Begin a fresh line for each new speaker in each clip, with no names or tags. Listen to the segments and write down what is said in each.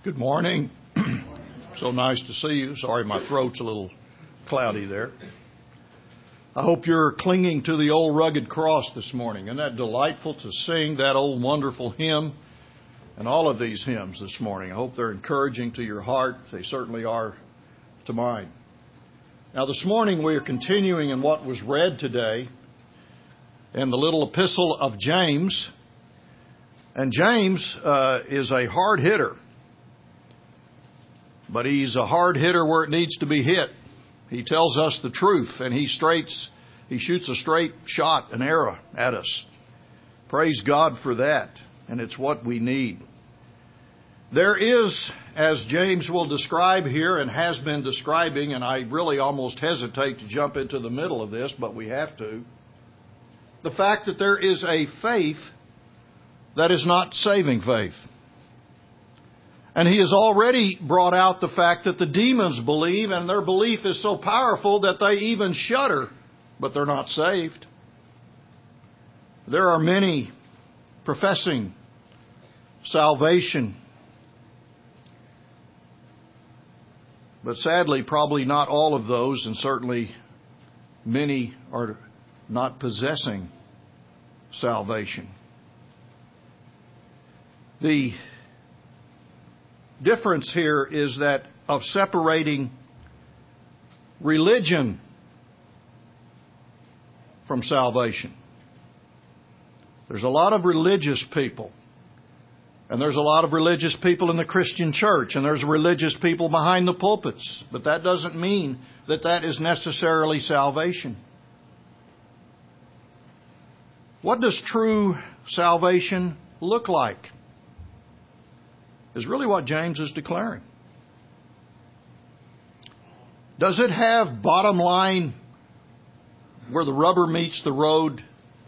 Good morning. So nice to see you. Sorry, my throat's a little cloudy there. I hope you're clinging to the old rugged cross this morning. Isn't that delightful to sing that old wonderful hymn and all of these hymns this morning? I hope they're encouraging to your heart. They certainly are to mine. Now this morning we are continuing in what was read today in the little epistle of James. And James is a hard hitter. But he's a hard hitter where it needs to be hit. He tells us the truth, and he shoots a straight shot, an arrow at us. Praise God for that, and it's what we need. There is, as James will describe here and has been describing, and I really almost hesitate to jump into the middle of this, but we have to, the fact that there is a faith that is not saving faith. And he has already brought out the fact that the demons believe, and their belief is so powerful that they even shudder, but they're not saved. There are many professing salvation, but sadly, probably not all of those, and certainly many are not possessing salvation. The difference here is that of separating religion from salvation. There's a lot of religious people, and there's a lot of religious people in the Christian church, and there's religious people behind the pulpits, but that doesn't mean that that is necessarily salvation. What does true salvation look like? Is really what James is declaring. Does it have bottom line where the rubber meets the road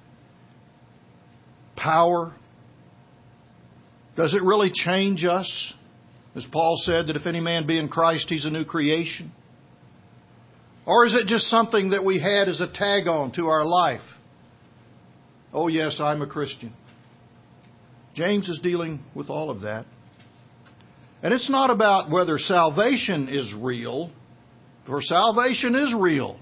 power? Does it really change us? As Paul said, that if any man be in Christ, he's a new creation. Or is it just something that we had as a tag on to our life? Oh yes, I'm a Christian. James is dealing with all of that. And it's not about whether salvation is real, for salvation is real.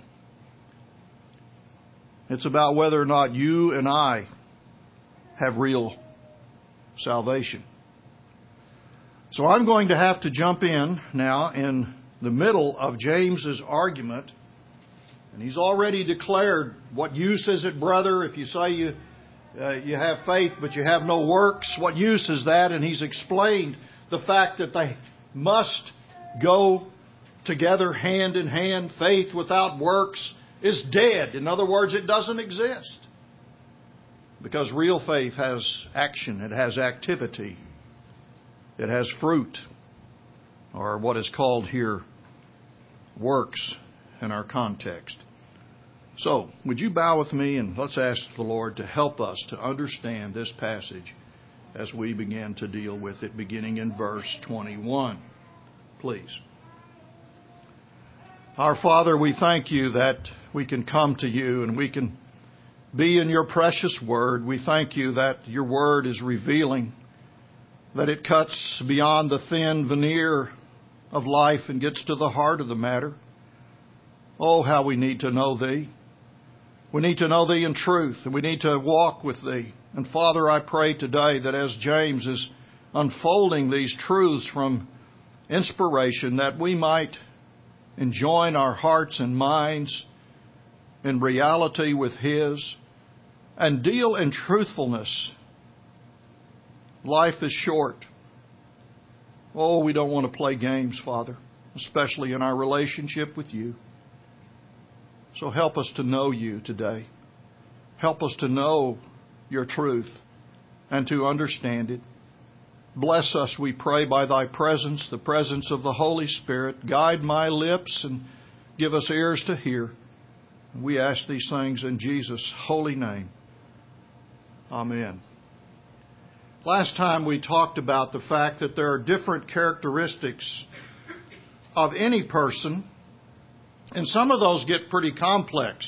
It's about whether or not you and I have real salvation. So I'm going to have to jump in now in the middle of James's argument. And he's already declared, what use is it, brother, if you say you have faith but you have no works? What use is that? And he's explained the fact that they must go together hand in hand. Faith without works is dead. In other words, it doesn't exist. Because real faith has action. It has activity. It has fruit. Or what is called here works in our context. So, would you bow with me and let's ask the Lord to help us to understand this passage as we begin to deal with it, beginning in verse 21. Please. Our Father, we thank you that we can come to you and we can be in your precious word. We thank you that your word is revealing, that it cuts beyond the thin veneer of life and gets to the heart of the matter. Oh, how we need to know thee. We need to know thee in truth, and we need to walk with thee. And Father, I pray today that as James is unfolding these truths from inspiration, that we might enjoin our hearts and minds in reality with his and deal in truthfulness. Life is short. Oh, we don't want to play games, Father, especially in our relationship with you. So help us to know you today. Help us to know your truth and to understand it. Bless us, we pray, by thy presence, the presence of the Holy Spirit. Guide my lips and give us ears to hear. We ask these things in Jesus' holy name. Amen. Last time we talked about the fact that there are different characteristics of any person, and some of those get pretty complex.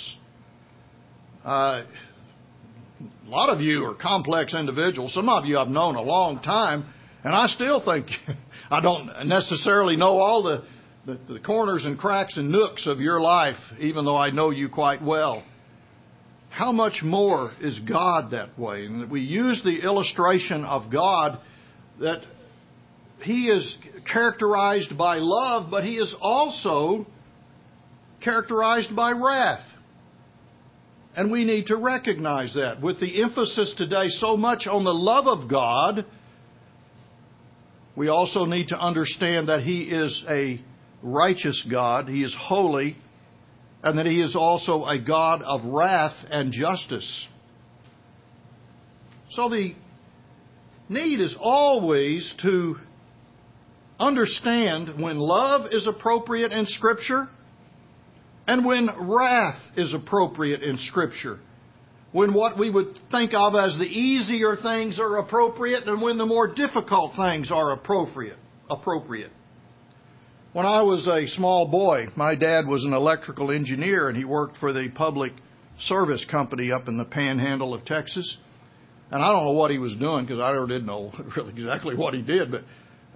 A lot of you are complex individuals. Some of you I've known a long time, And I still think, I don't necessarily know all the corners and cracks and nooks of your life, even though I know you quite well. How much more is God that way? And we use the illustration of God that He is characterized by love, but He is also characterized by wrath. And we need to recognize that. With the emphasis today so much on the love of God, we also need to understand that He is a righteous God, He is holy, and that He is also a God of wrath and justice. So the need is always to understand when love is appropriate in Scripture and when wrath is appropriate in Scripture. When what we would think of as the easier things are appropriate and when the more difficult things are appropriate. When I was a small boy, my dad was an electrical engineer and he worked for the public service company up in the panhandle of Texas. And I don't know what he was doing because I never did know really exactly what he did, but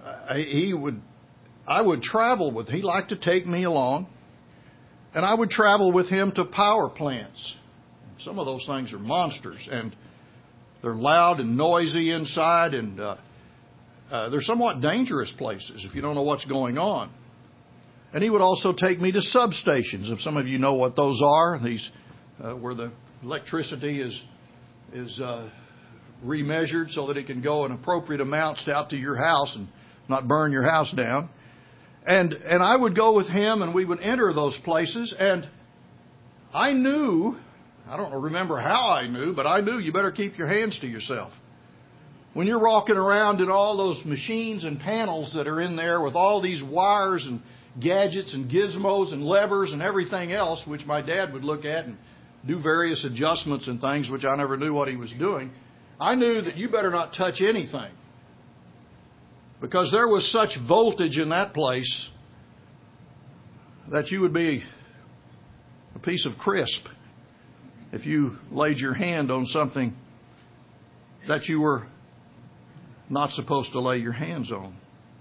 I would travel with him. He liked to take me along, and I would travel with him to power plants. Some of those things are monsters, and they're loud and noisy inside, and they're somewhat dangerous places if you don't know what's going on. And he would also take me to substations. If some of you know what those are, these where the electricity is remeasured so that it can go in appropriate amounts out to your house and not burn your house down. And I would go with him, and we would enter those places, and I knew, I don't remember how I knew, but I knew you better keep your hands to yourself. When you're walking around in all those machines and panels that are in there with all these wires and gadgets and gizmos and levers and everything else, which my dad would look at and do various adjustments and things, which I never knew what he was doing, I knew that you better not touch anything. Because there was such voltage in that place that you would be a piece of crisp if you laid your hand on something that you were not supposed to lay your hands on.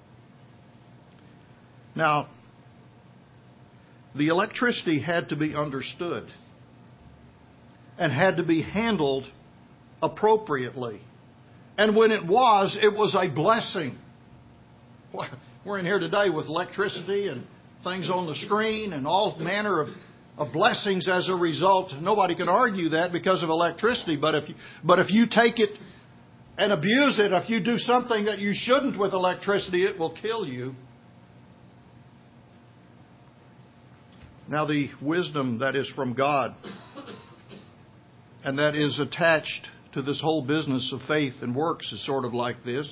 Now, the electricity had to be understood and had to be handled appropriately. And when it was a blessing. We're in here today with electricity and things on the screen and all manner of blessings as a result. Nobody can argue that because of electricity. But if you take it and abuse it, if you do something that you shouldn't with electricity, it will kill you. Now, the wisdom that is from God and that is attached to this whole business of faith and works is sort of like this.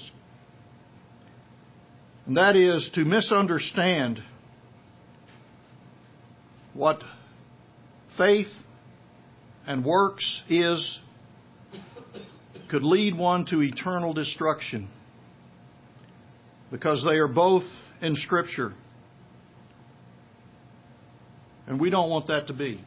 And that is to misunderstand what faith and works is could lead one to eternal destruction, because they are both in Scripture. And we don't want that to be.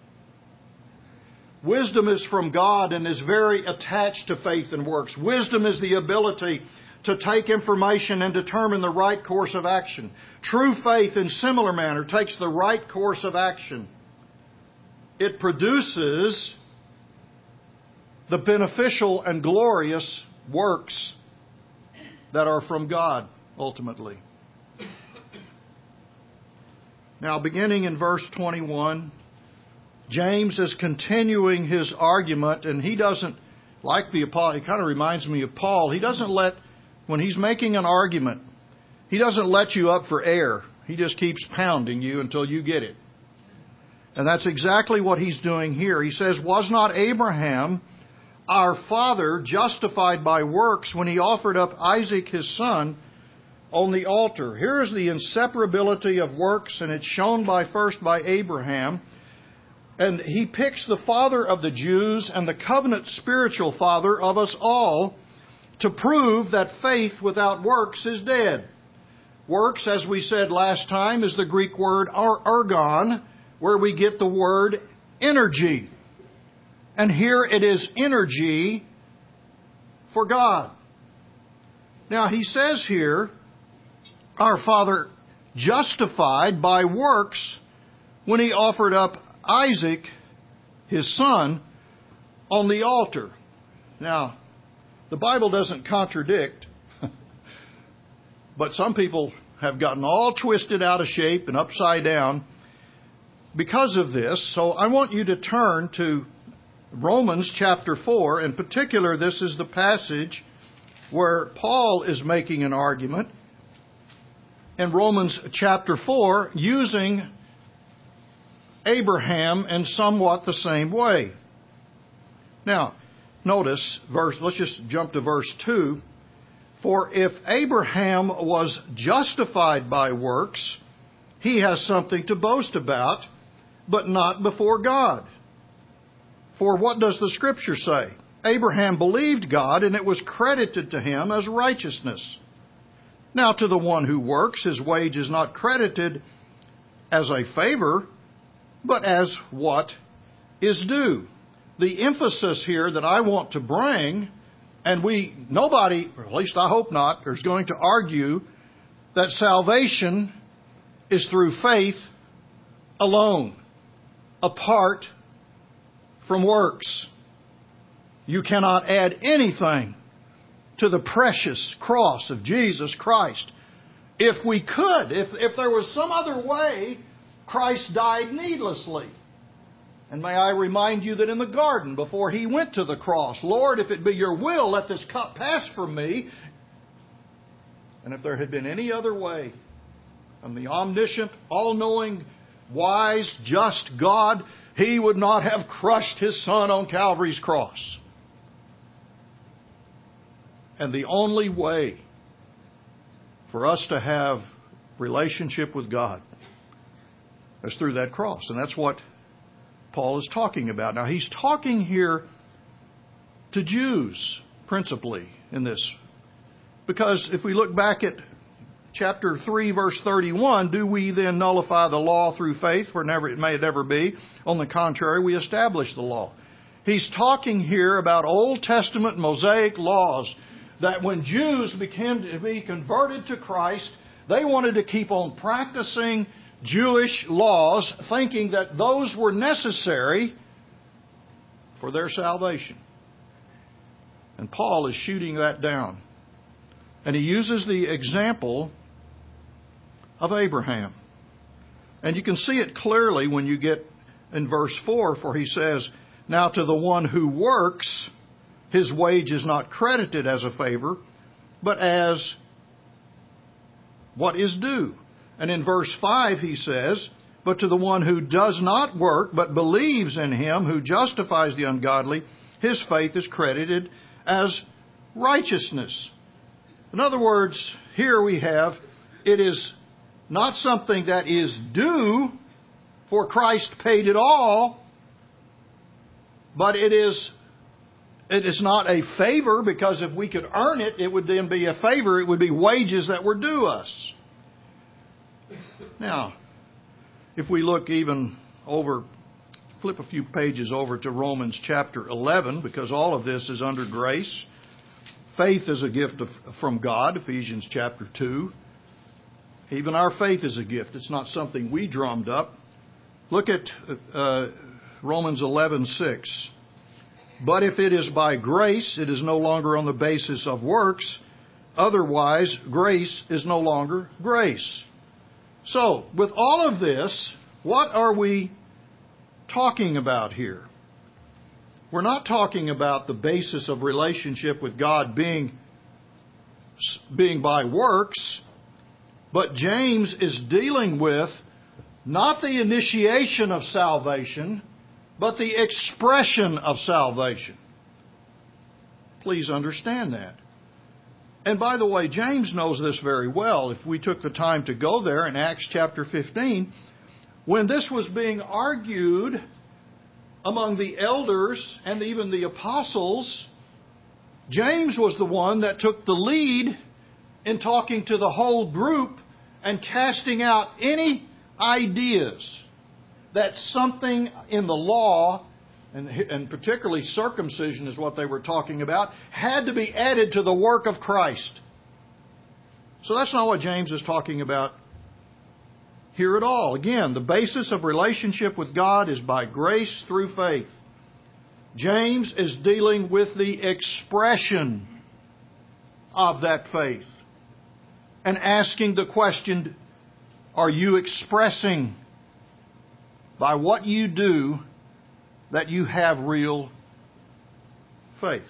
Wisdom is from God and is very attached to faith and works. Wisdom is the ability to take information and determine the right course of action. True faith, in similar manner, takes the right course of action. It produces the beneficial and glorious works that are from God, ultimately. Now, beginning in verse 21, James is continuing his argument, and he doesn't, like the apostle, he kind of reminds me of Paul. He doesn't when he's making an argument, he doesn't let you up for air. He just keeps pounding you until you get it. And that's exactly what he's doing here. He says, "Was not Abraham, our father, justified by works when he offered up Isaac his son on the altar?" Here is the inseparability of works, and it's shown first by Abraham. And he picks the father of the Jews and the covenant spiritual father of us all to prove that faith without works is dead. Works, as we said last time, is the Greek word ergon, where we get the word energy. And here it is energy for God. Now he says here, our father justified by works when he offered up Isaac, his son, on the altar. Now, the Bible doesn't contradict, but some people have gotten all twisted out of shape and upside down because of this. So I want you to turn to Romans chapter 4. In particular, this is the passage where Paul is making an argument in Romans chapter 4 using Abraham in somewhat the same way. Now, notice, let's just jump to verse 2. For if Abraham was justified by works, he has something to boast about, but not before God. For what does the Scripture say? Abraham believed God, and it was credited to him as righteousness. Now to the one who works, his wage is not credited as a favor, but as what is due. The emphasis here that I want to bring, and nobody, or at least I hope not, is going to argue that salvation is through faith alone, apart from works. You cannot add anything to the precious cross of Jesus Christ. If we could, if there was some other way, Christ died needlessly. And may I remind you that in the garden, before he went to the cross, Lord, if it be your will, let this cup pass from me. And if there had been any other way, from the omniscient, all-knowing, wise, just God, he would not have crushed his Son on Calvary's cross. And the only way for us to have relationship with God is through that cross. And that's what Paul is talking about. Now, he's talking here to Jews, principally, in this. Because if we look back at chapter 3, verse 31, do we then nullify the law through faith? For it may never be. On the contrary, we establish the law. He's talking here about Old Testament Mosaic laws that when Jews began to be converted to Christ, they wanted to keep on practicing Jewish laws, thinking that those were necessary for their salvation. And Paul is shooting that down. And he uses the example of Abraham. And you can see it clearly when you get in verse 4, for he says, now to the one who works, his wage is not credited as a favor, but as what is due. And in verse 5 he says, but to the one who does not work, but believes in him who justifies the ungodly, his faith is credited as righteousness. In other words, here we have, it is not something that is due, for Christ paid it all, but it is not a favor, because if we could earn it, it would then be a favor. It would be wages that were due us. Now, if we look even over, flip a few pages over to Romans chapter 11, because all of this is under grace. Faith is a gift from God, Ephesians chapter 2. Even our faith is a gift. It's not something we drummed up. Look at Romans 11:6. But if it is by grace, it is no longer on the basis of works. Otherwise, grace is no longer grace. So, with all of this, what are we talking about here? We're not talking about the basis of relationship with God being by works, but James is dealing with not the initiation of salvation, but the expression of salvation. Please understand that. And by the way, James knows this very well. If we took the time to go there in Acts chapter 15, when this was being argued among the elders and even the apostles, James was the one that took the lead in talking to the whole group and casting out any ideas that something in the law, and particularly circumcision is what they were talking about, had to be added to the work of Christ. So that's not what James is talking about here at all. Again, the basis of relationship with God is by grace through faith. James is dealing with the expression of that faith and asking the question, are you expressing by what you do that you have real faith?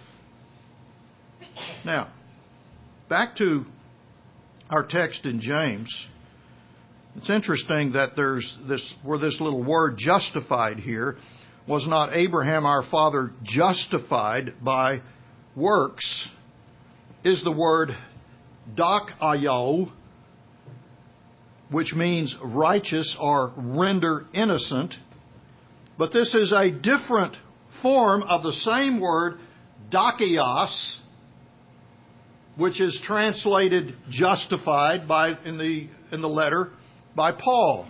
Now, back to our text in James. It's interesting that there's this, where this little word justified here, was not Abraham our father justified by works, is the word dakaio, which means righteous or render innocent. But this is a different form of the same word, dakios, which is translated justified in the letter by Paul.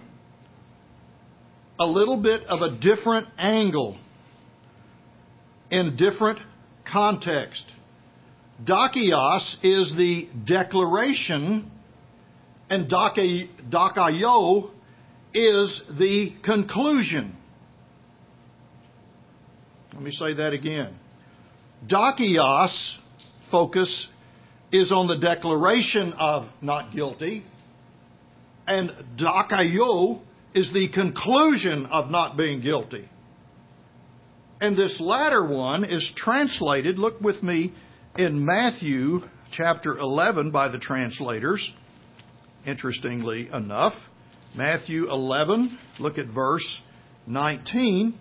A little bit of a different angle in different context. Dakios is the declaration, and dakaio is the conclusion. Let me say that again. Dakios focus is on the declaration of not guilty, and dakaio is the conclusion of not being guilty. And this latter one is translated, look with me, in Matthew chapter 11 by the translators. Interestingly enough, Matthew 11, look at verse 19.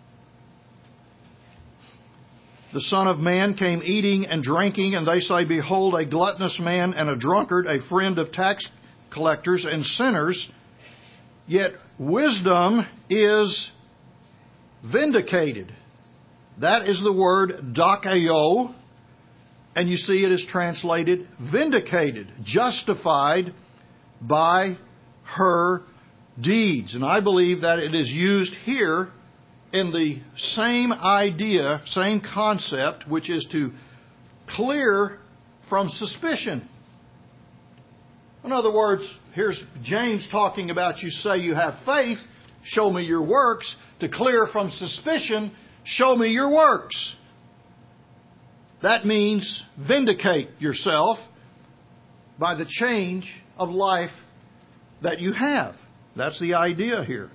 The Son of Man came eating and drinking, and they say, behold, a gluttonous man and a drunkard, a friend of tax collectors and sinners. Yet wisdom is vindicated. That is the word dakaio, and you see it is translated vindicated, justified by her deeds. And I believe that it is used here in the same idea, same concept, which is to clear from suspicion. In other words, here's James talking about, you say you have faith, show me your works. To clear from suspicion, show me your works. That means vindicate yourself by the change of life that you have. That's the idea here.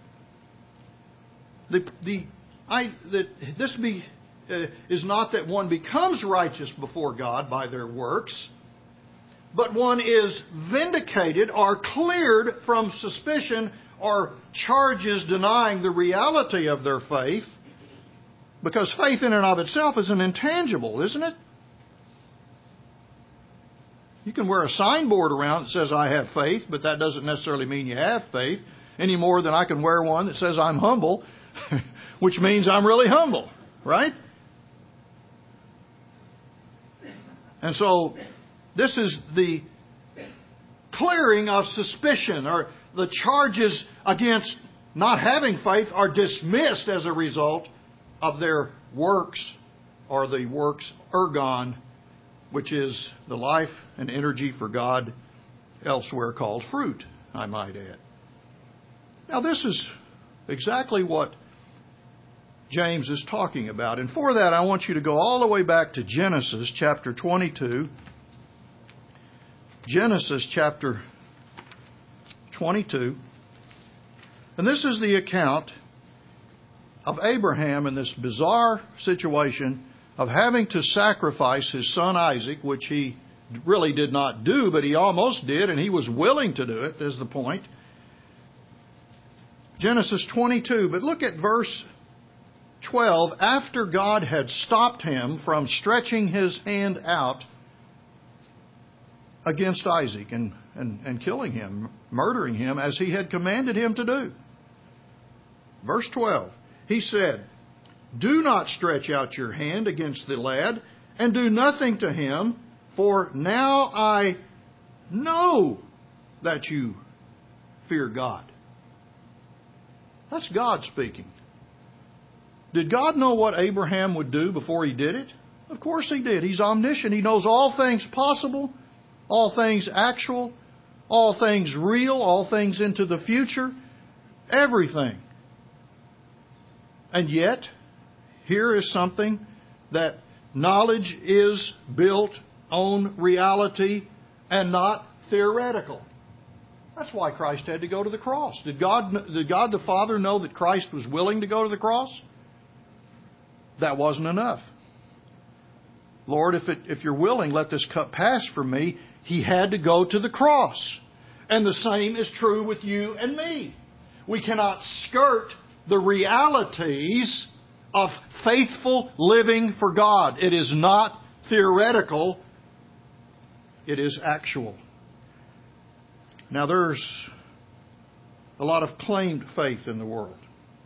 Is not that one becomes righteous before God by their works, but one is vindicated or cleared from suspicion or charges denying the reality of their faith, because faith in and of itself is an intangible, isn't it? You can wear a signboard around that says, I have faith, but that doesn't necessarily mean you have faith, any more than I can wear one that says, I'm humble, which means I'm really humble, right? And so, this is the clearing of suspicion, or the charges against not having faith are dismissed as a result of their works, or the works ergon, which is the life and energy for God, elsewhere called fruit, I might add. Now this is exactly what James is talking about. And for that, I want you to go all the way back to Genesis chapter 22. Genesis chapter 22. And this is the account of Abraham in this bizarre situation of having to sacrifice his son Isaac, which he really did not do, but he almost did, and he was willing to do it, is the point. Genesis 22, but look at verse 12. After God had stopped him from stretching his hand out against Isaac and killing him, murdering him, as he had commanded him to do. Verse 12, he said, do not stretch out your hand against the lad, and do nothing to him, for now I know that you fear God. That's God speaking. Did God know what Abraham would do before he did it? Of course he did. He's omniscient. He knows all things possible all things actual, all things real, all things into the future, everything. And yet, here is something that knowledge is built on reality and not theoretical. That's why Christ had to go to the cross. Did God the Father know that Christ was willing to go to the cross? That wasn't enough. Lord, if you're willing, let this cup pass from me. He had to go to the cross. And the same is true with you and me. We cannot skirt the realities of faithful living for God. It is not theoretical. It is actual. Now, there's a lot of claimed faith in the world.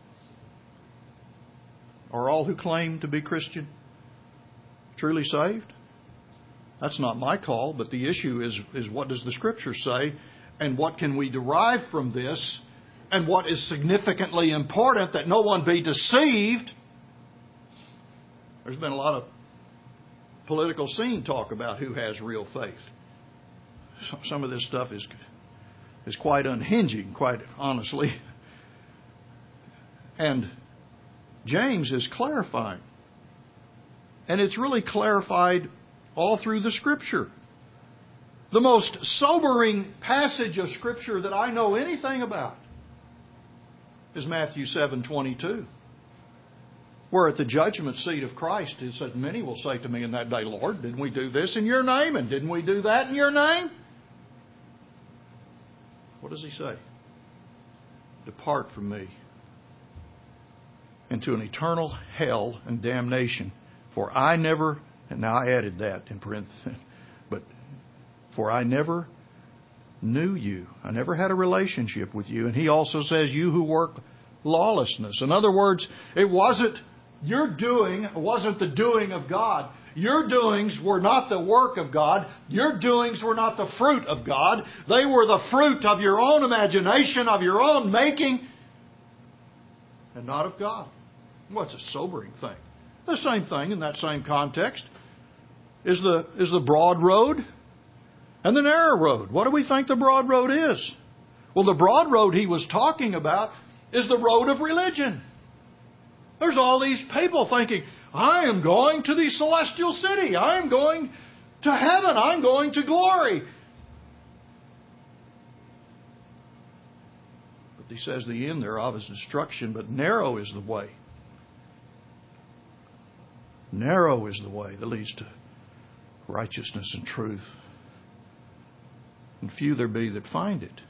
Are all who claim to be Christian truly saved? That's not my call, but the issue is what does the Scripture say, and what can we derive from this, and what is significantly important that no one be deceived. There's been a lot of political scene talk about who has real faith. Some of this stuff is quite unhinging, quite honestly. And James is clarifying. And it's really clarified all through the Scripture. The most sobering passage of Scripture that I know anything about is Matthew 7:22, where at the judgment seat of Christ it said, "Many will say to me in that day, Lord, didn't we do this in your name? And didn't we do that in your name?" What does he say? "Depart from me into an eternal hell and damnation. For I never," and now I added that in parentheses, but "for I never knew you." I never had a relationship with you. And he also says, "You who work lawlessness." In other words, it wasn't your doing, it wasn't the doing of God. Your doings were not the work of God. Your doings were not the fruit of God. They were the fruit of your own imagination, of your own making, and not of God. Well, it's a sobering thing. The same thing in that same context is the broad road and the narrow road. What do we think the broad road is? Well, the broad road he was talking about is the road of religion. There's all these people thinking, I am going to the celestial city. I am going to heaven. I'm going to glory. But he says the end thereof is destruction, but narrow is the way. Narrow is the way that leads to righteousness and truth. And few there be that find it.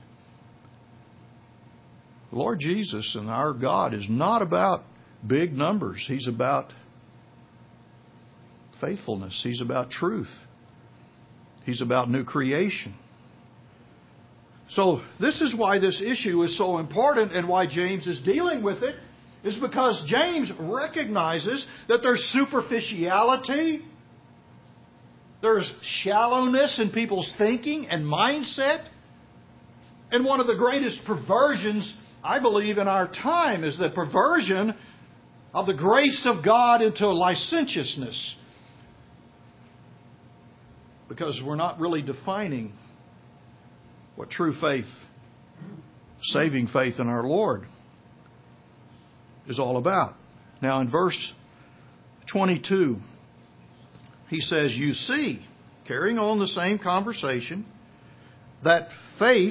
The Lord Jesus and our God is not about big numbers. He's about faithfulness. He's about truth. He's about new creation. So this is why this issue is so important, and why James is dealing with it, is because James recognizes that there's superficiality, there's shallowness in people's thinking and mindset. And one of the greatest perversions, I believe, in our time is the perversion of the grace of God into licentiousness. Because we're not really defining what true faith, saving faith in our Lord, is all about. Now in verse 22, he says, "You see," carrying on the same conversation, "that faith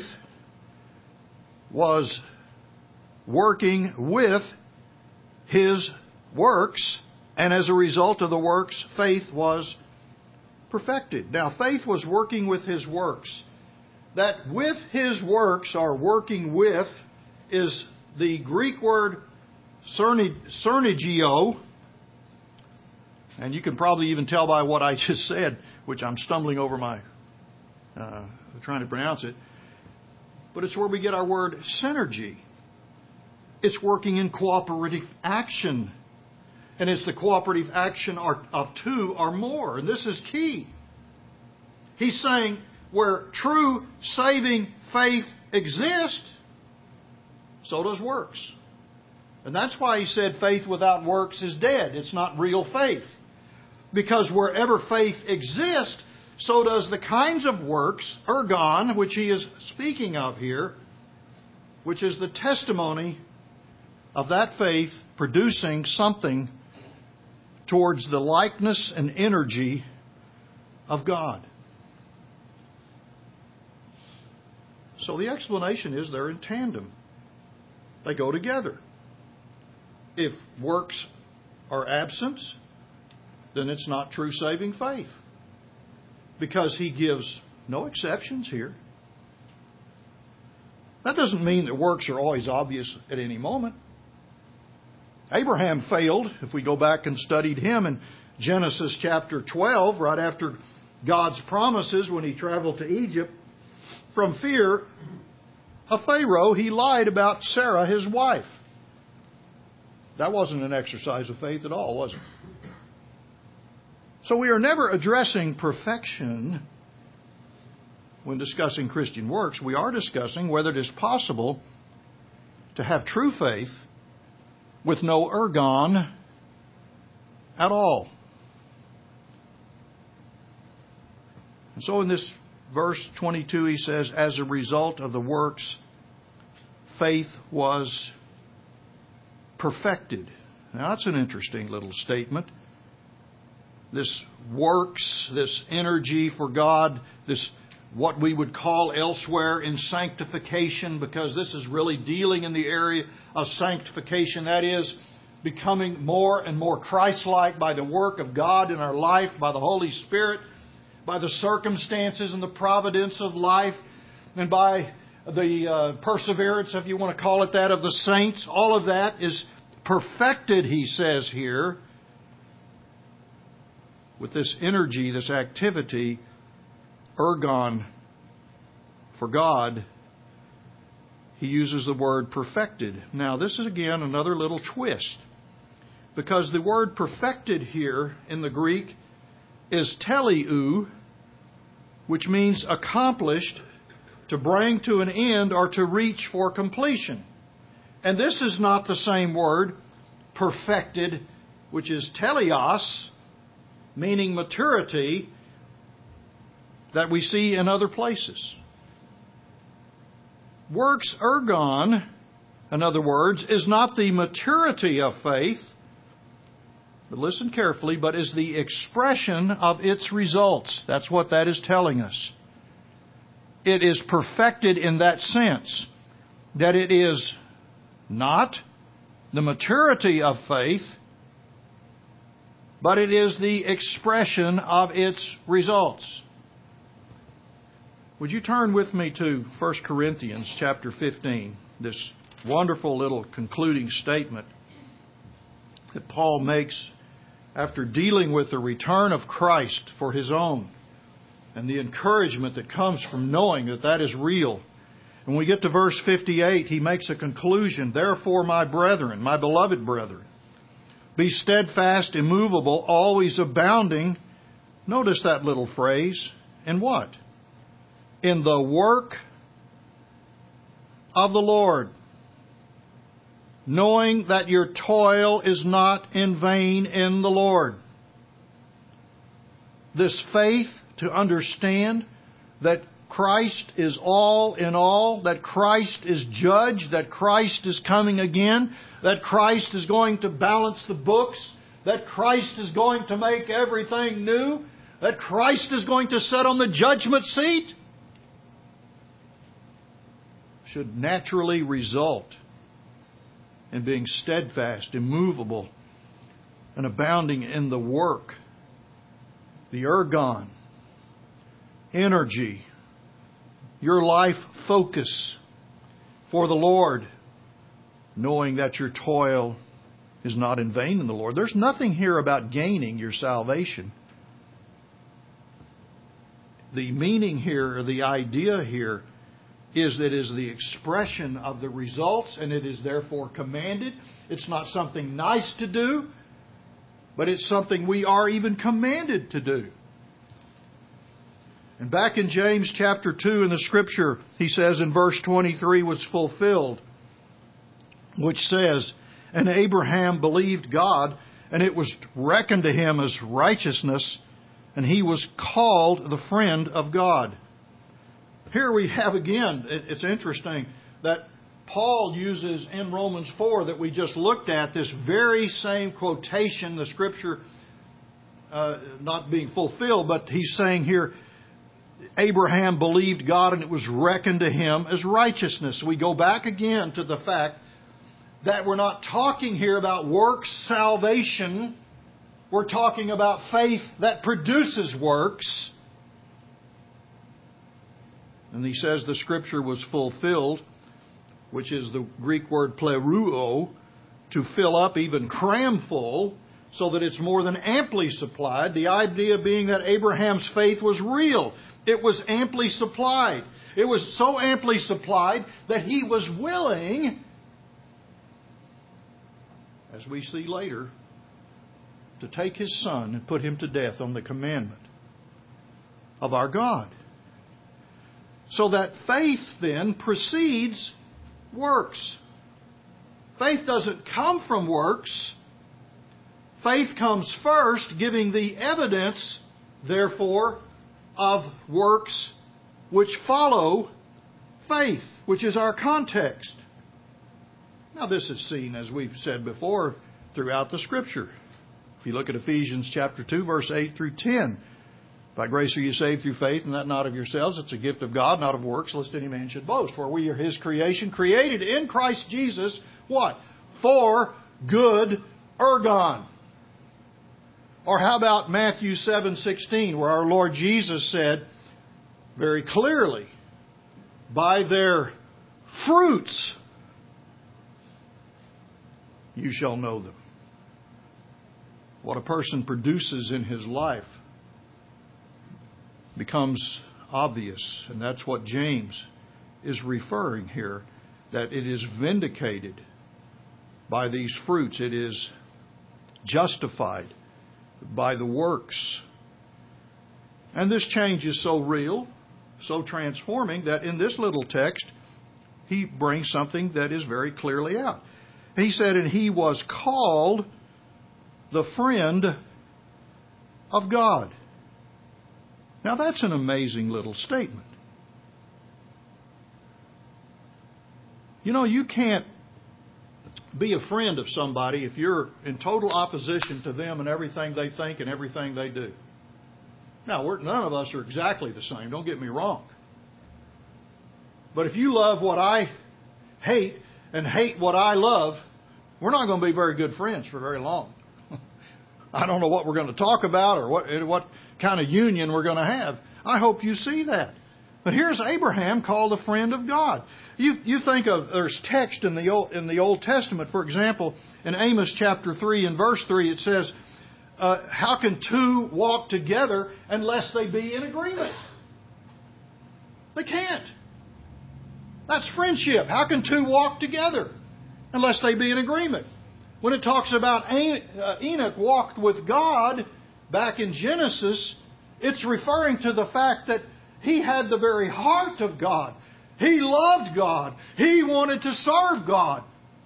was working with his works, and as a result of the works, faith was perfected." Now, faith was working with his works. That "with his works" or "working with" is the Greek word synergio. And you can probably even tell by what I just said, which I'm stumbling over my trying to pronounce it. But it's where we get our word synergy. It's working in cooperative action. And it's the cooperative action of two or more. And this is key. He's saying where true saving faith exists, so does works. And that's why he said faith without works is dead. It's not real faith. Because wherever faith exists, so does the kinds of works, ergon, which he is speaking of here, which is the testimony of that faith producing something towards the likeness and energy of God. So the explanation is they're in tandem. They go together. If works are absent, then it's not true saving faith. Because he gives no exceptions here. That doesn't mean that works are always obvious at any moment. Abraham failed, if we go back and studied him in Genesis chapter 12, right after God's promises when he traveled to Egypt. From fear of Pharaoh, he lied about Sarah, his wife. That wasn't an exercise of faith at all, was it? So we are never addressing perfection when discussing Christian works. We are discussing whether it is possible to have true faith with no ergon at all. And so in this verse 22, he says, as a result of the works, faith was perfected. Now that's an interesting little statement. This works, this energy for God, this what we would call elsewhere in sanctification, because this is really dealing in the area of sanctification. That is, becoming more and more Christ-like by the work of God in our life, by the Holy Spirit, by the circumstances and the providence of life, and by the perseverance, if you want to call it that, of the saints. All of that is perfected, he says here, with this energy, this activity, ergon, for God. He uses the word perfected. Now, this is again another little twist, because the word perfected here in the Greek is teleu, which means accomplished, to bring to an end or to reach for completion. And this is not the same word, perfected, which is teleos, meaning maturity, that we see in other places. Works ergon, in other words, is not the maturity of faith, but listen carefully, but is the expression of its results. That's what that is telling us. It is perfected in that sense, that it is not the maturity of faith, but it is the expression of its results. Would you turn with me to 1 Corinthians chapter 15, this wonderful little concluding statement that Paul makes after dealing with the return of Christ for His own and the encouragement that comes from knowing that that is real. When we get to verse 58, he makes a conclusion. Therefore, my brethren, my beloved brethren, be steadfast, immovable, always abounding. Notice that little phrase. In what? In the work of the Lord, knowing that your toil is not in vain in the Lord. This faith to understand that Christ is all in all, that Christ is judge, that Christ is coming again, that Christ is going to balance the books, that Christ is going to make everything new, that Christ is going to sit on the judgment seat, should naturally result in being steadfast, immovable, and abounding in the work, the ergon, energy, your life focus for the Lord, knowing that your toil is not in vain in the Lord. There's nothing here about gaining your salvation. The meaning here, or the idea here, is that it is the expression of the results, and it is therefore commanded. It's not something nice to do, but it's something we are even commanded to do. And back in James chapter 2 in the Scripture, he says in verse 23 was fulfilled, which says, and Abraham believed God, and it was reckoned to him as righteousness, and he was called the friend of God. Here we have again, it's interesting that Paul uses in Romans 4 that we just looked at this very same quotation, the Scripture not being fulfilled, but he's saying here, Abraham believed God and it was reckoned to him as righteousness. We go back again to the fact that we're not talking here about works salvation. We're talking about faith that produces works. And he says the Scripture was fulfilled, which is the Greek word pleruo, to fill up, even cram full, so that it's more than amply supplied. The idea being that Abraham's faith was real. It was amply supplied. It was so amply supplied that he was willing, as we see later, to take his son and put him to death on the commandment of our God. So that faith then precedes works. Faith doesn't come from works. Faith comes first, giving the evidence, therefore, of works which follow faith, which is our context. Now this is seen, as we've said before, throughout the Scripture. If you look at Ephesians chapter 2, verse 8 through 10. By grace are you saved through faith, and that not of yourselves. It's a gift of God, not of works, lest any man should boast. For we are His creation, created in Christ Jesus, what? For good ergon. Or how about Matthew 7:16, where our Lord Jesus said very clearly, by their fruits you shall know them. What a person produces in his life becomes obvious. And that's what James is referring here, that it is vindicated by these fruits. It is justified by the works. And this change is so real, so transforming, that in this little text, he brings something that is very clearly out. He said, and he was called the friend of God. Now that's an amazing little statement. You know, you can't be a friend of somebody if you're in total opposition to them and everything they think and everything they do. Now, none of us are exactly the same, don't get me wrong. But if you love what I hate and hate what I love, we're not going to be very good friends for very long. I don't know what we're going to talk about or what kind of union we're going to have. I hope you see that. But here's Abraham called a friend of God. You think of, there's text in the Old Testament, for example, in Amos chapter 3 and verse 3, it says, how can two walk together unless they be in agreement? They can't. That's friendship. How can two walk together unless they be in agreement? When it talks about Enoch walked with God back in Genesis, it's referring to the fact that he had the very heart of God. He loved God. He wanted to serve God.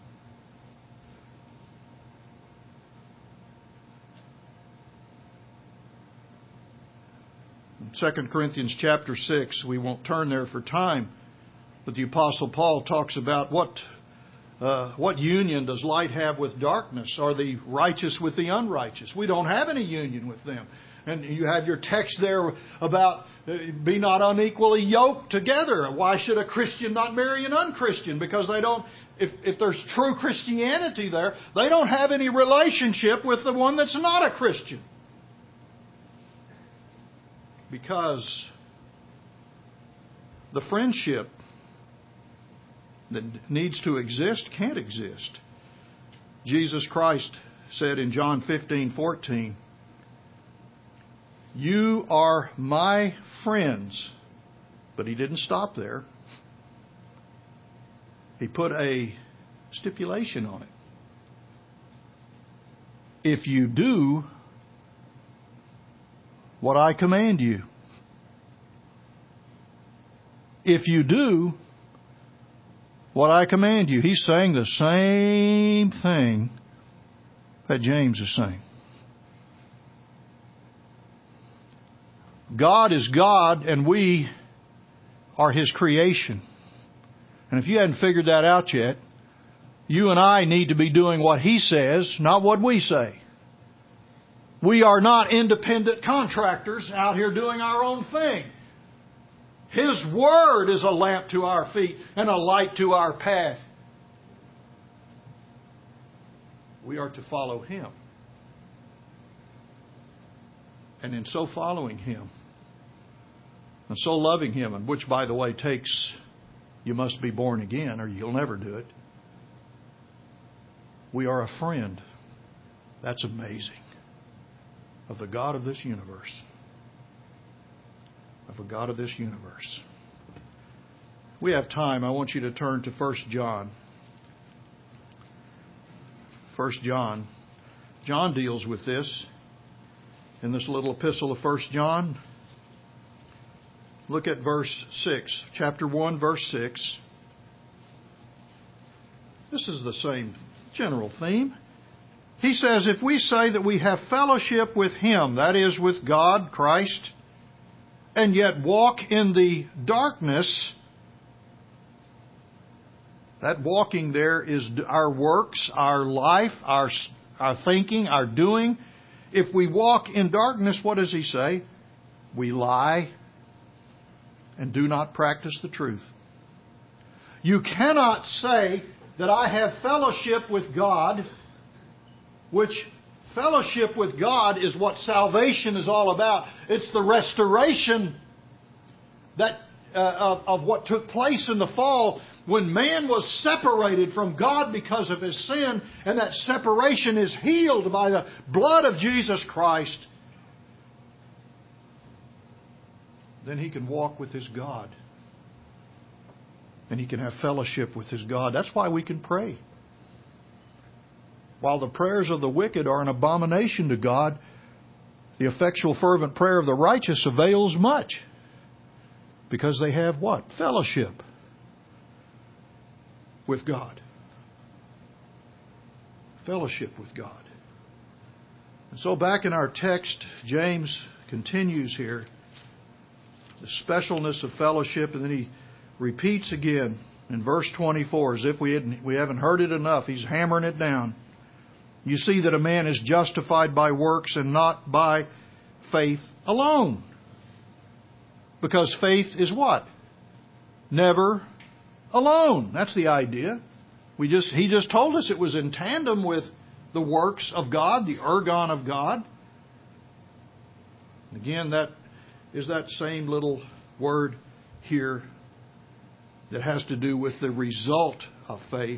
In 2 Corinthians chapter 6, we won't turn there for time, but the Apostle Paul talks about what union does light have with darkness? Are the righteous with the unrighteous? We don't have any union with them. And you have your text there about be not unequally yoked together. Why should a Christian not marry an unchristian? Because they don't, if there's true Christianity there, they don't have any relationship with the one that's not a Christian. Because the friendship that needs to exist can't exist. Jesus Christ said in John 15:14, you are my friends. But He didn't stop there. He put a stipulation on it. If you do what I command you. If you do what I command you. He's saying the same thing that James is saying. God is God and we are His creation. And if you hadn't figured that out yet, you and I need to be doing what He says, not what we say. We are not independent contractors out here doing our own thing. His Word is a lamp to our feet and a light to our path. We are to follow Him. And in so following Him, and so loving Him, and which, by the way, takes, you must be born again or you'll never do it. We are a friend. That's amazing. Of the God of this universe. Of a God of this universe. We have time. I want you to turn to 1 John. 1 John. John deals with this in this little epistle of 1 John. Look at verse 6. Chapter 1, verse 6. This is the same general theme. He says, if we say that we have fellowship with Him, that is with God, Christ, and yet walk in the darkness, that walking there is our works, our life, our thinking, our doing. If we walk in darkness, what does He say? We lie and do not practice the truth. You cannot say that I have fellowship with God, which fellowship with God is what salvation is all about. It's the restoration that of what took place in the fall when man was separated from God because of his sin, and that separation is healed by the blood of Jesus Christ. Then he can walk with his God. And he can have fellowship with his God. That's why we can pray. While the prayers of the wicked are an abomination to God, the effectual fervent prayer of the righteous avails much. Because they have what? Fellowship with God. Fellowship with God. And so back in our text, James continues here the specialness of fellowship, and then he repeats again in verse 24, as if we haven't heard it enough. He's hammering it down. You see that a man is justified by works and not by faith alone. Because faith is what? Never alone. That's the idea. He just told us it was in tandem with the works of God, the ergon of God. Again, that is that same little word here that has to do with the result of faith.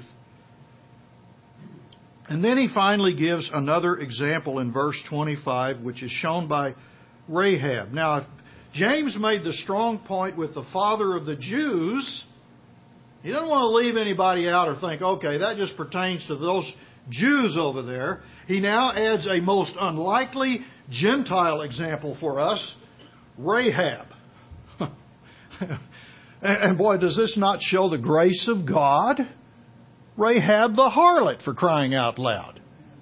And then he finally gives another example in verse 25, which is shown by Rahab. Now, if James made the strong point with the father of the Jews, he doesn't want to leave anybody out or think, okay, that just pertains to those Jews over there. He now adds a most unlikely Gentile example for us, Rahab. And boy, does this not show the grace of God? Rahab the harlot, for crying out loud.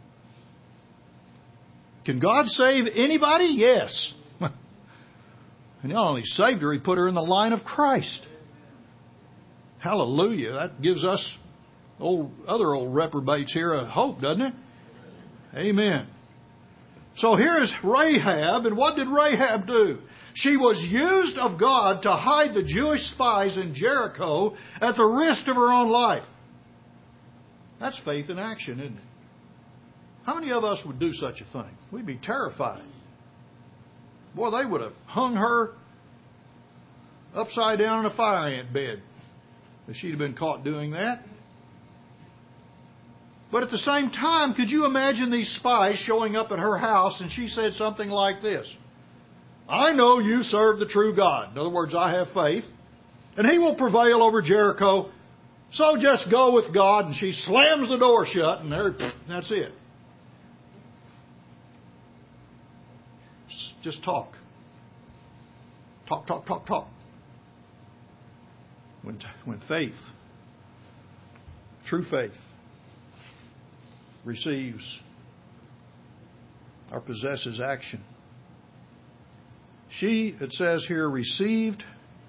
Can God save anybody? Yes. And not only saved her, He put her in the line of Christ. Hallelujah. That gives us other old reprobates here a hope, doesn't it? Amen. So here's Rahab, and what did Rahab do? She was used of God to hide the Jewish spies in Jericho at the risk of her own life. That's faith in action, isn't it? How many of us would do such a thing? We'd be terrified. Boy, they would have hung her upside down in a fire ant bed if she'd have been caught doing that. But at the same time, could you imagine these spies showing up at her house and she said something like this? I know you serve the true God. In other words, I have faith. And He will prevail over Jericho. So just go with God. And she slams the door shut and that's it. Just talk. Talk, talk, talk, talk. When faith, true faith, receives or possesses action, She, it says here, received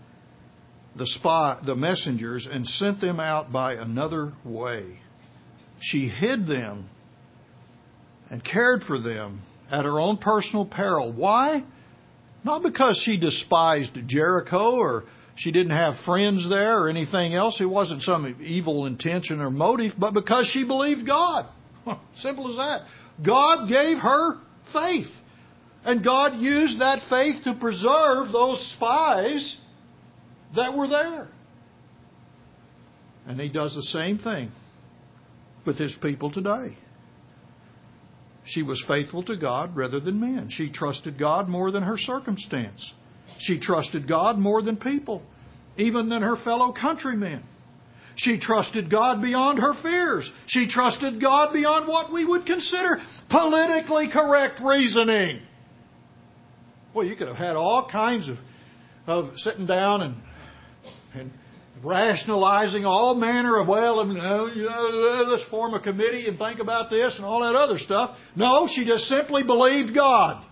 the messengers and sent them out by another way. She hid them and cared for them at her own personal peril. Why? Not because she despised Jericho or she didn't have friends there or anything else. It wasn't some evil intention or motive, but because she believed God. Simple as that. God gave her faith. And God used that faith to preserve those spies that were there. And He does the same thing with His people today. She was faithful to God rather than men. She trusted God more than her circumstance. She trusted God more than people, even than her fellow countrymen. She trusted God beyond her fears. She trusted God beyond what we would consider politically correct reasoning. Well, you could have had all kinds of sitting down and rationalizing all manner of, let's form a committee and think about this and all that other stuff. No, she just simply believed God.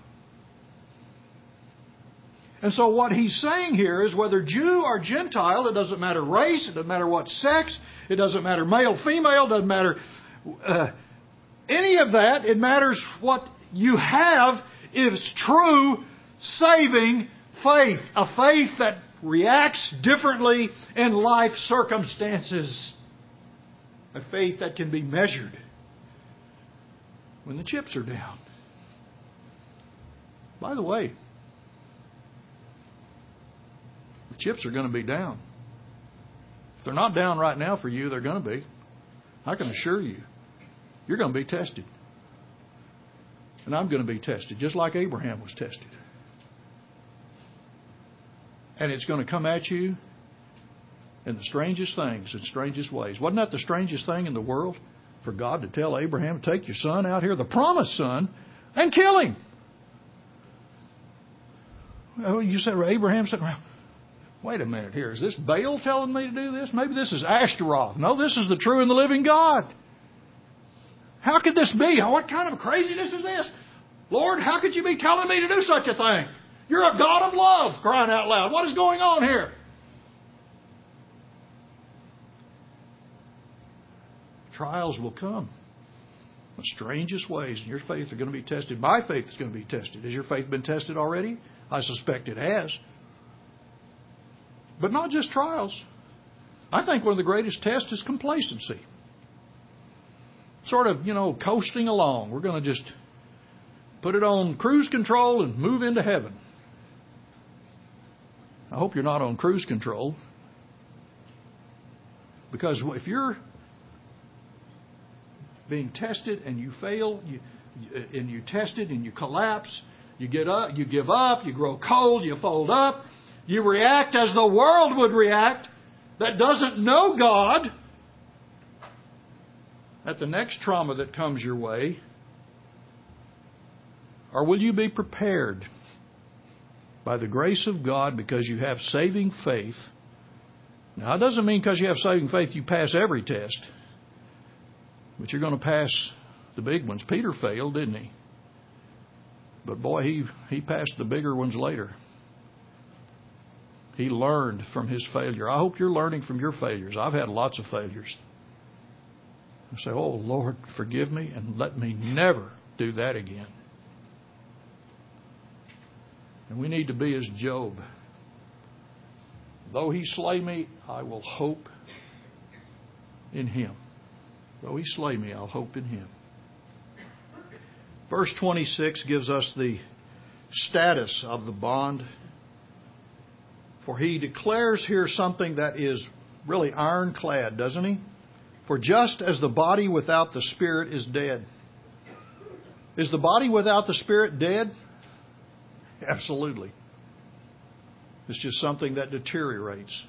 And so what he's saying here is whether Jew or Gentile, it doesn't matter race, it doesn't matter what sex, it doesn't matter male, female, it doesn't matter any of that. It matters what you have is true saving faith. A faith that reacts differently in life circumstances. A faith that can be measured when the chips are down. By the way, the chips are going to be down. If they're not down right now for you, they're going to be. I can assure you, you're going to be tested. And I'm going to be tested, just like Abraham was tested. And it's going to come at you in the strangest things, in strangest ways. Wasn't that the strangest thing in the world? For God to tell Abraham, take your son out here, the promised son, and kill him. Well, you said, Abraham said, wait a minute here. Is this Baal telling me to do this? Maybe this is Ashtaroth. No, this is the true and the living God. How could this be? What kind of craziness is this? Lord, how could you be telling me to do such a thing? You're a God of love, crying out loud. What is going on here? Trials will come in strangest ways, and your faith is going to be tested. My faith is going to be tested. Has your faith been tested already? I suspect it has. But not just trials. I think one of the greatest tests is complacency. Sort of, coasting along. We're going to just put it on cruise control and move into heaven. I hope you're not on cruise control. Because if you're being tested and you fail, you tested and you collapse, you get up, you give up, you grow cold, you fold up, you react as the world would react that doesn't know God, at the next trauma that comes your way, or will you be prepared by the grace of God because you have saving faith? Now, it doesn't mean because you have saving faith you pass every test, but you're going to pass the big ones. Peter failed, didn't he? But boy, he passed the bigger ones later. He learned from his failure. I hope you're learning from your failures. I've had lots of failures. I say, oh, Lord, forgive me and let me never do that again. And we need to be as Job. Though he slay me, I will hope in him. Though he slay me, I'll hope in him. Verse 26 gives us the status of the bond. For he declares here something that is really ironclad, doesn't he? For just as the body without the spirit is dead. Is the body without the spirit dead? Absolutely. It's just something that deteriorates.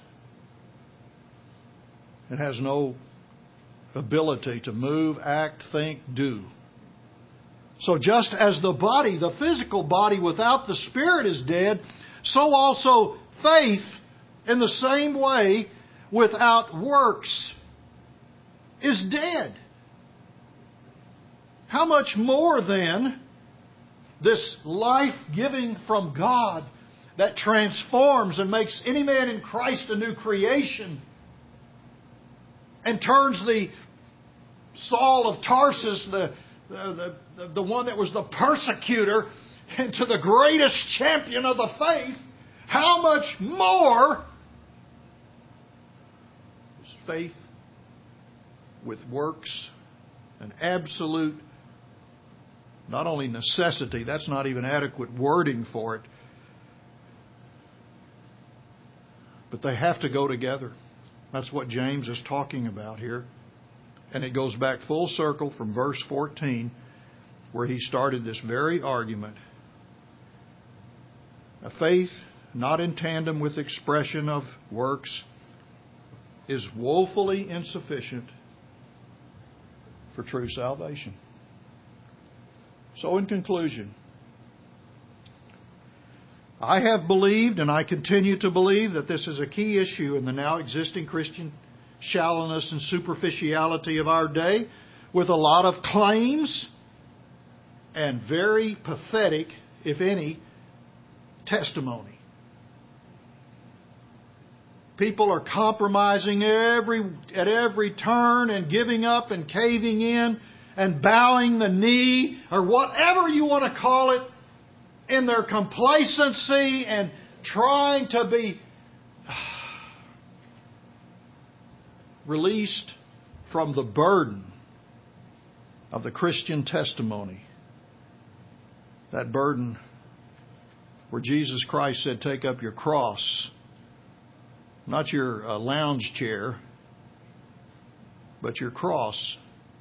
It has no ability to move, act, think, do. So just as the body, the physical body without the spirit is dead, so also faith in the same way without works is dead. How much more then this life-giving from God that transforms and makes any man in Christ a new creation, and turns the Saul of Tarsus, the one that was the persecutor, into the greatest champion of the faith, how much more is faith with works an absolute, not only necessity, that's not even adequate wording for it, but they have to go together. That's what James is talking about here. And it goes back full circle from verse 14, where he started this very argument. A faith not in tandem with expression of works is woefully insufficient for true salvation. So in conclusion, I have believed and I continue to believe that this is a key issue in the now existing Christian shallowness and superficiality of our day, with a lot of claims and very pathetic, if any, testimony. People are compromising at every turn and giving up and caving in and bowing the knee, or whatever you want to call it, in their complacency and trying to be released from the burden of the Christian testimony. That burden where Jesus Christ said, take up your cross, not your lounge chair, but your cross,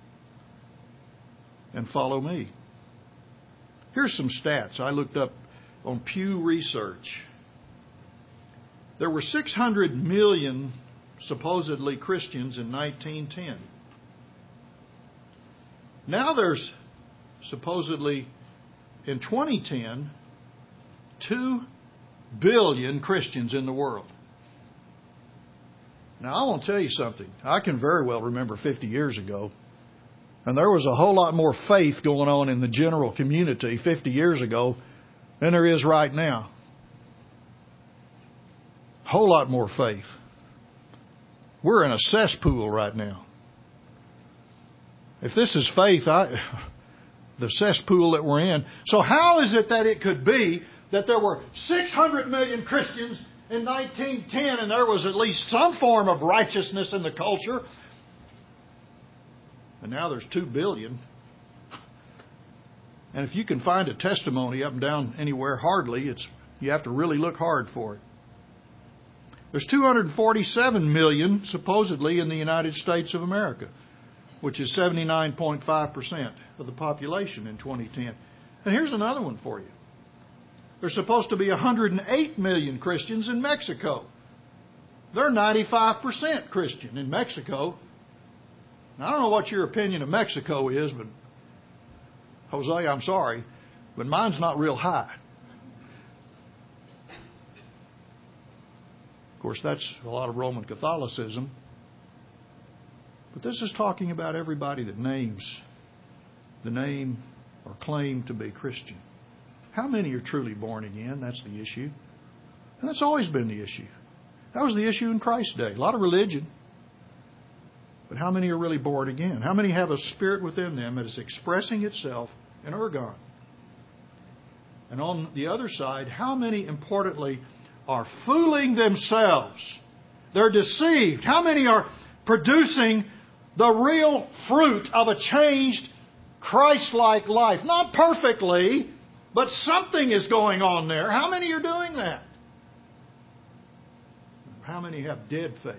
and follow me. Here's some stats I looked up on Pew Research. There were 600 million supposedly Christians in 1910. Now there's supposedly, in 2010, 2 billion Christians in the world. Now I want to tell you something. I can very well remember 50 years ago, and there was a whole lot more faith going on in the general community 50 years ago than there is right now. A whole lot more faith. We're in a cesspool right now. If this is faith, the cesspool that we're in. So how is it that it could be that there were 600 million Christians in 1910 and there was at least some form of righteousness in the culture, and now there's 2 billion? And if you can find a testimony up and down anywhere, hardly, you have to really look hard for it. There's 247 million supposedly in the United States of America, which is 79.5% of the population in 2010. And here's another one for you. There's supposed to be 108 million Christians in Mexico. They're 95% Christian in Mexico. Now, I don't know what your opinion of Mexico is, but Jose, I'm sorry, but mine's not real high. Of course, that's a lot of Roman Catholicism. But this is talking about everybody that names the name or claim to be Christian. How many are truly born again? That's the issue. And that's always been the issue. That was the issue in Christ's day. A lot of religion. But how many are really born again? How many have a spirit within them that is expressing itself in ergon? And on the other side, how many, importantly, are fooling themselves? They're deceived. How many are producing the real fruit of a changed Christ-like life? Not perfectly, but something is going on there. How many are doing that? How many have dead faith?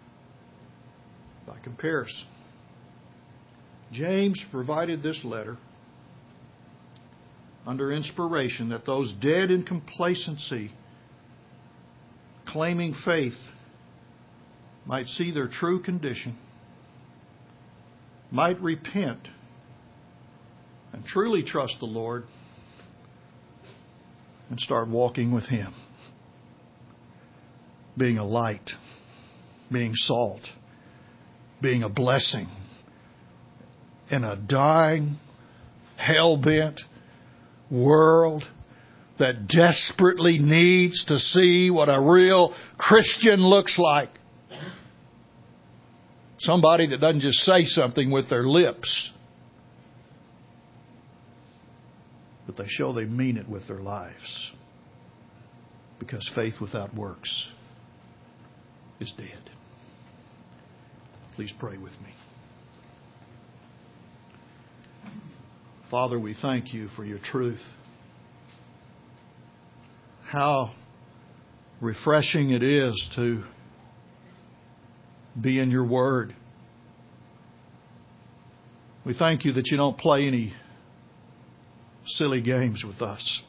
By comparison, James provided this letter under inspiration that those dead in complacency, claiming faith, might see their true condition, might repent, and truly trust the Lord, and start walking with Him, being a light, being salt, being a blessing in a dying, hell-bent world that desperately needs to see what a real Christian looks like. Somebody that doesn't just say something with their lips, but they show they mean it with their lives. Because faith without works is dead. Please pray with me. Father, we thank you for your truth. How refreshing it is to be in your word. We thank you that you don't play any silly games with us,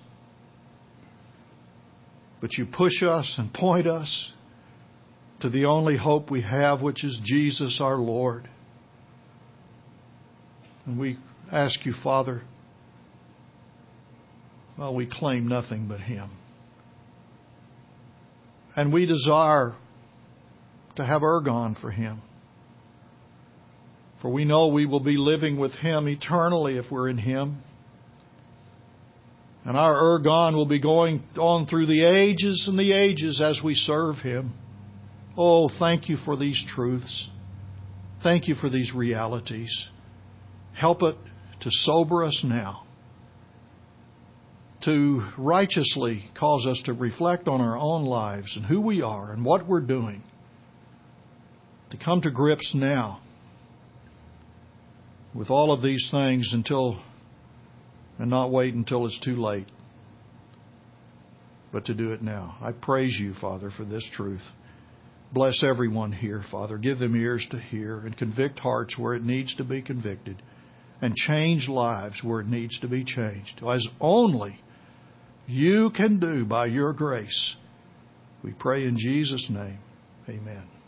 but you push us and point us to the only hope we have, which is Jesus our Lord. And we ask you, Father, well, we claim nothing but Him. And we desire to have ergon for Him. For we know we will be living with Him eternally if we're in Him. And our ergon will be going on through the ages and the ages as we serve Him. Oh, thank you for these truths. Thank you for these realities. Help it to sober us now, to righteously cause us to reflect on our own lives and who we are and what we're doing, to come to grips now with all of these things and not wait until it's too late, but to do it now. I praise you, Father, for this truth. Bless everyone here, Father. Give them ears to hear and convict hearts where it needs to be convicted and change lives where it needs to be changed, as only you can do by your grace. We pray in Jesus' name. Amen.